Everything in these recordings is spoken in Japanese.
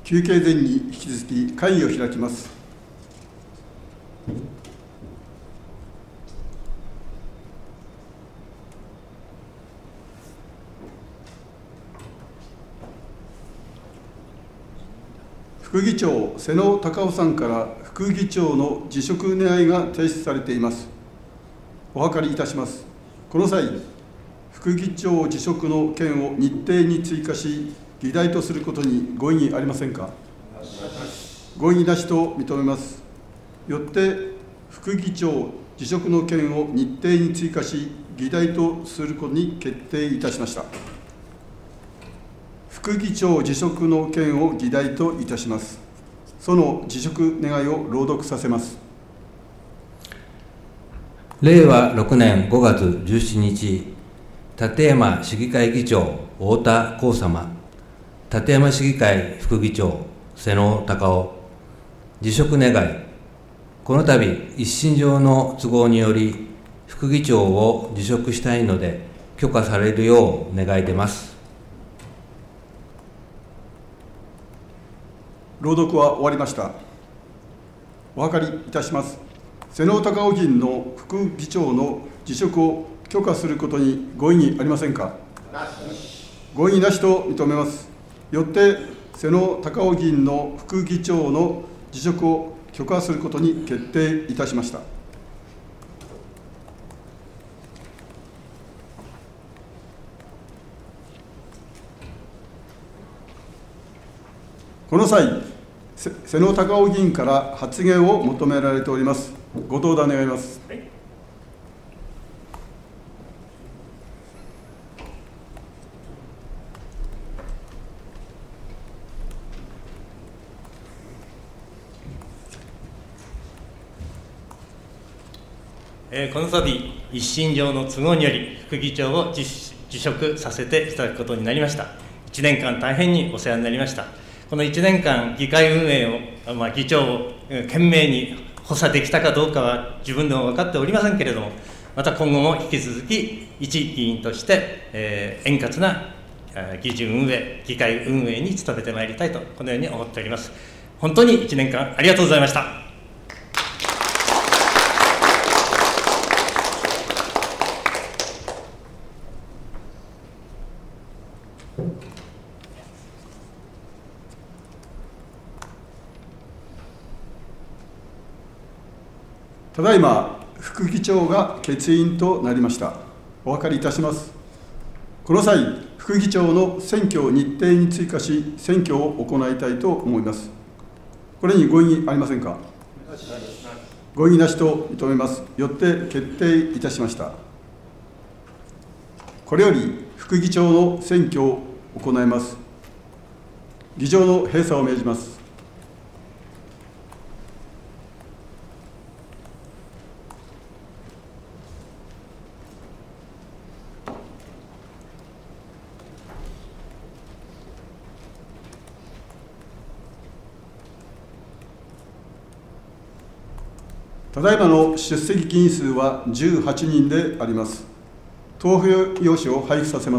休憩前に引き続き会議を開きます。副議長、瀬野隆夫さんから副議長の辞職願が提出されています。お諮りいたします。この際、副議長辞職の件を日程に追加し、議題とすることにご異議ありませんか。ご異議なしと認めます。よって、副議長辞職の件を日程に追加し、議題とすることに決定いたしました。副議長辞職の件を議題といたします。その辞職願を朗読させます。 令和6年5月17日、館山市議会議長、太田光様、館山市議会副議長、瀬野隆夫、辞職願い、この度、一身上の都合により、副議長を辞職したいので、許可されるよう願い出ます。 朗読は終わりました。お諮りいたします。瀬野隆夫議員の副議長の辞職を許可することにご異議ありませんか。ご異議なしと認めます。よって瀬野隆夫議員の副議長の辞職を許可することに決定いたしました。この際、瀬野隆夫議員から発言を求められております。ご登壇願います。 この度、一身上の都合により、副議長を辞職させていただくことになりました。1年間大変にお世話になりました。この1年間、議会運営を、議長を懸命に補佐できたかどうかは自分でも分かっておりませんけれども、また今後も引き続き、一議員として、円滑な議事運営、議会運営に努めてまいりたいと、このように思っております。本当に1年間ありがとうございました。 ただいま副議長が欠員となりました。お諮りいたします。この際、副議長の選挙を日程に追加し、選挙を行いたいと思います。これにご異議ありませんか。ご異議なしと認めます。よって決定いたしました。これより副議長の選挙を行います。議場の閉鎖を命じます。ただいまの出席議員数は18人であります。投票用紙を配布させます。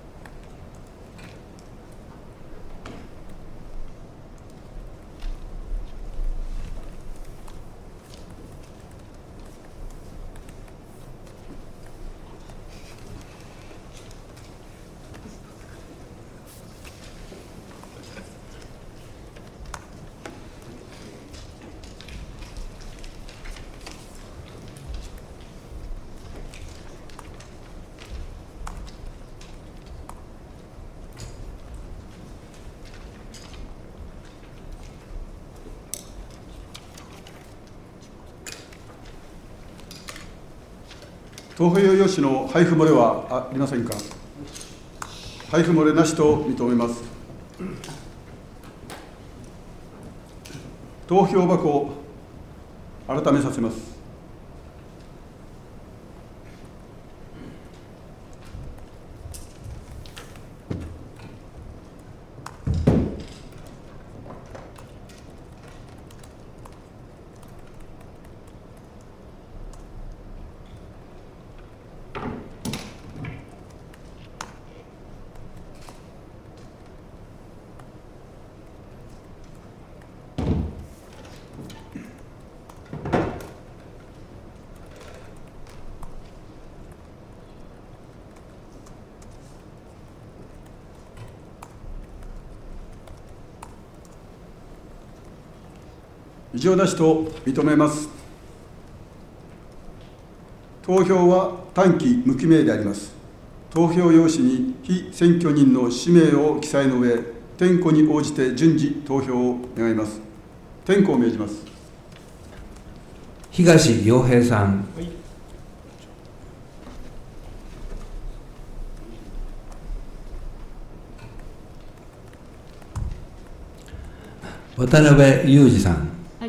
投票用紙の配布漏れはありませんか。配布漏れなしと認めます。投票箱を改めさせます。 異常なしと認めます。投票は短期無記名であります。投票用紙に被選挙人の氏名を記載の上、点呼に応じて順次投票を願います。点呼を命じます。 東洋平さん。 はい、 渡辺裕二さん。 はい、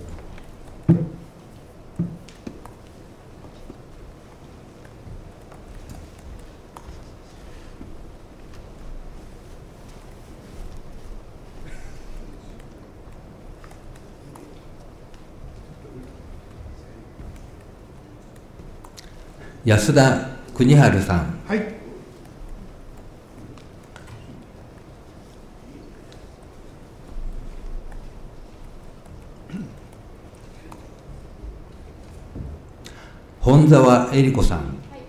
安田邦治さん。 はい、 本沢恵理子さん。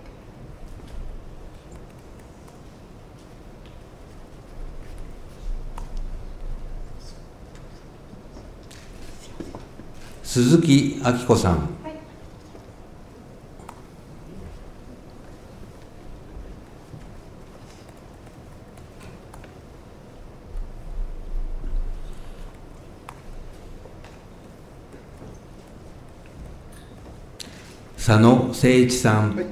鈴木明子さん。佐野誠一さん。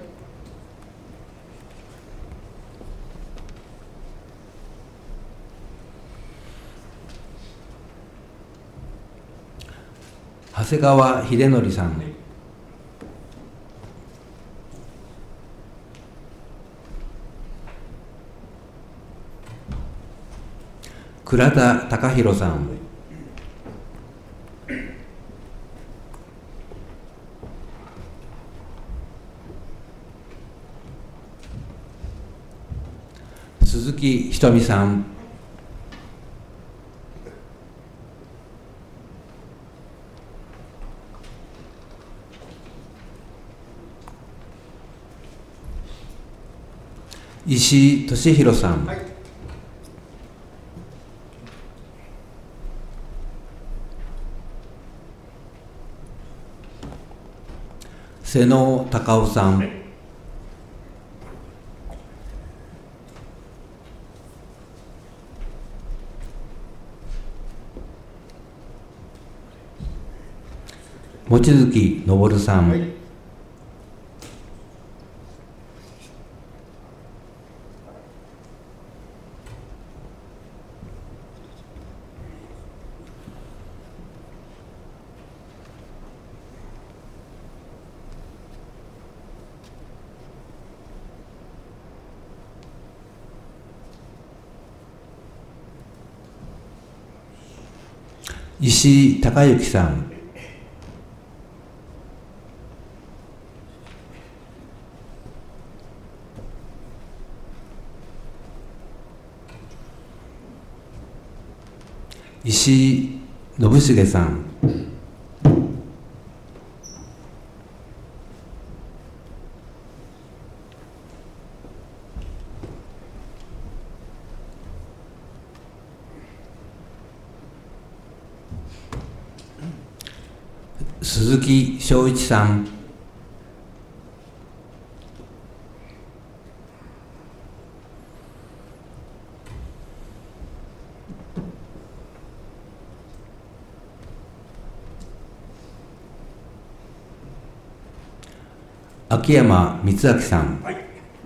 長谷川秀則さん。倉田貴弘さん。鈴木ひとみさん。石井俊弘さん。 はい、 瀬野隆夫さん。望月昇さん。 はい、 石井隆之さん。石井信重さん。鈴木正一さん。秋山光明さん。 はい、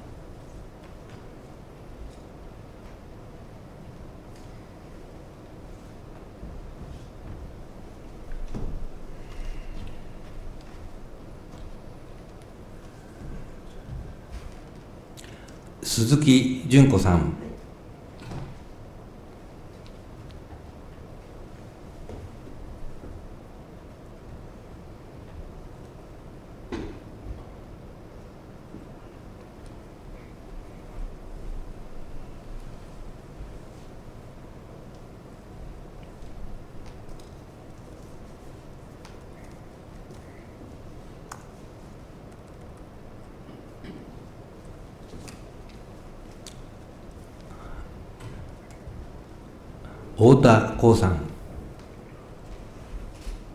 鈴木純子さん。太田光さん。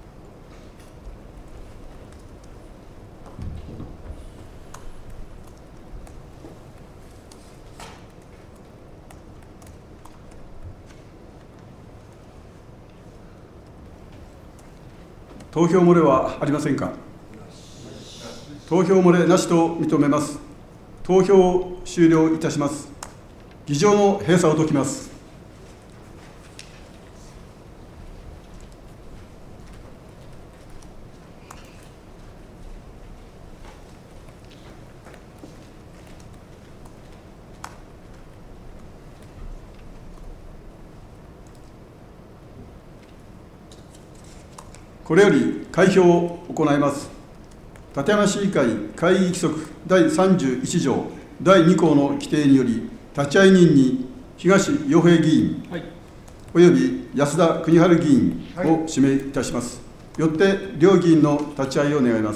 投票漏れはありませんか。投票漏れなしと認めます。投票を終了いたします。議場の閉鎖を解きます。これより開票を行います。館山市議会会議規則第31条第2項の規定により、立会人に東洋平議員、および安田邦治議員を指名いたします。よって両議員の立ち会いを願います。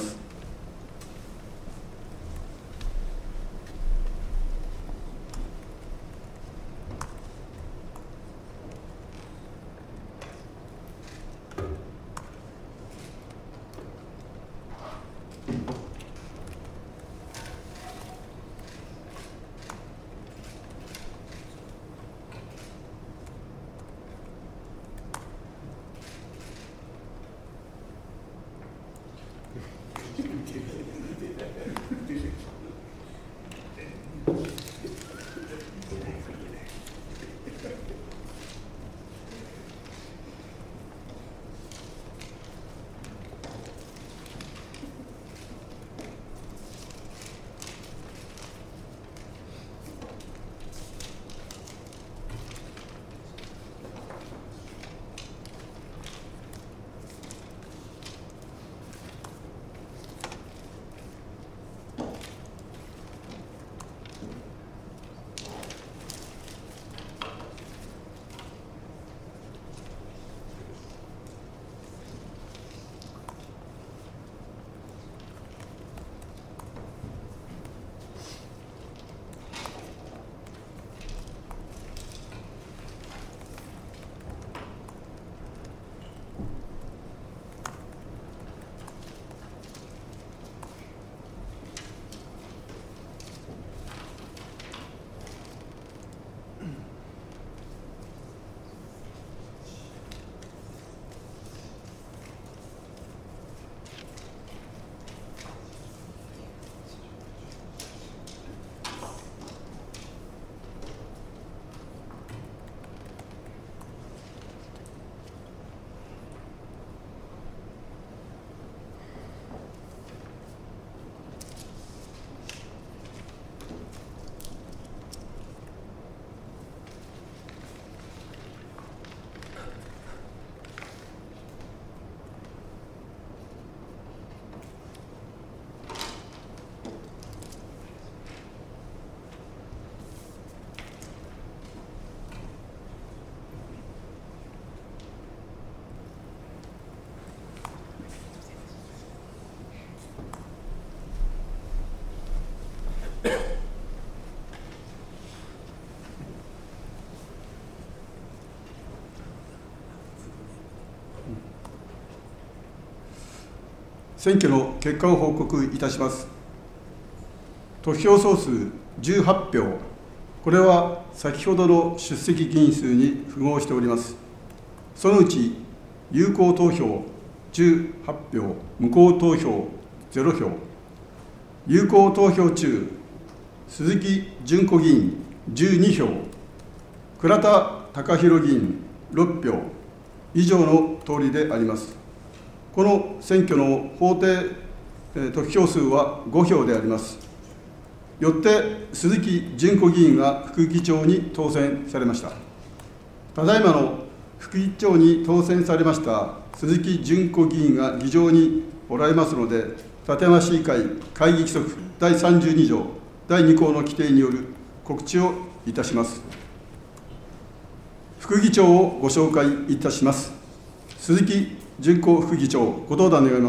選挙の結果を報告いたします。得票総数18票、これは先ほどの出席議員数に符合しております。そのうち有効投票18票、無効投票0票、有効投票中、鈴木淳子議員12票、倉田貴弘議員6票、以上のとおりであります。この選挙の法定得票数は5票であります。よって鈴木淳子議員が副議長に当選されました。ただいまの副議長に当選されました鈴木淳子議員が議場におられますので、館山市議会会議規則第32条第2項の規定による告知をいたします。副議長をご紹介いたします。鈴木淳子副議長、ご登壇願います。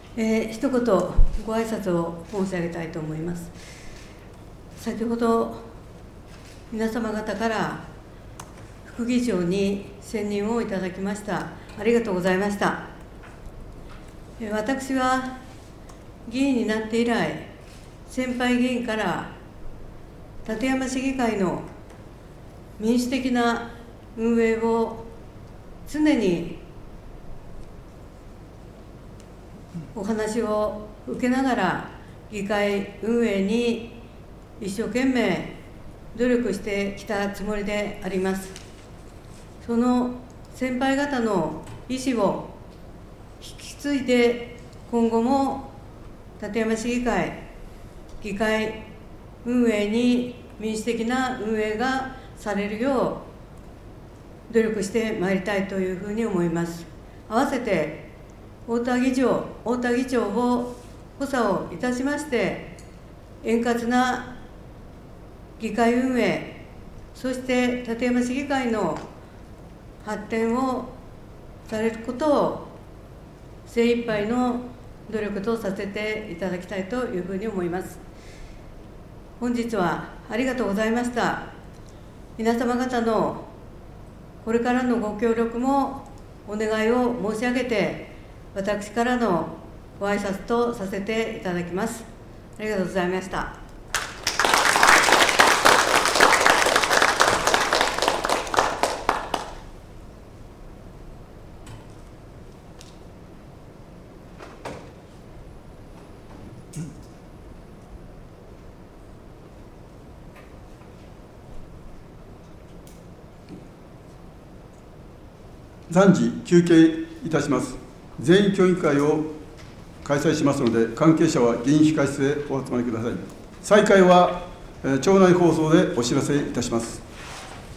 一言ご挨拶を申し上げたいと思います。先ほど皆様方から副議長に選任をいただきました。ありがとうございました。私は議員になって以来、先輩議員から館山市議会の民主的な運営を常にお話を受けながら議会運営に一生懸命努力してきたつもりであります。その先輩方の意思を引き継いで、今後も館山市議会議会運営に民主的な運営がされるよう努力してまいりたいというふうに思います。合わせて太田議長を補佐をいたしまして、円滑な議会運営、そして館山市議会の発展をされることを精一杯の努力とさせていただきたいというふうに思います。本日はありがとうございました。皆様方のこれからのご協力もお願いを申し上げて、私からのご挨拶とさせていただきます。ありがとうございました。 暫時休憩いたします。全員協議会を開催しますので、関係者は議員控室へお集まりください。再開は庁内放送でお知らせいたします。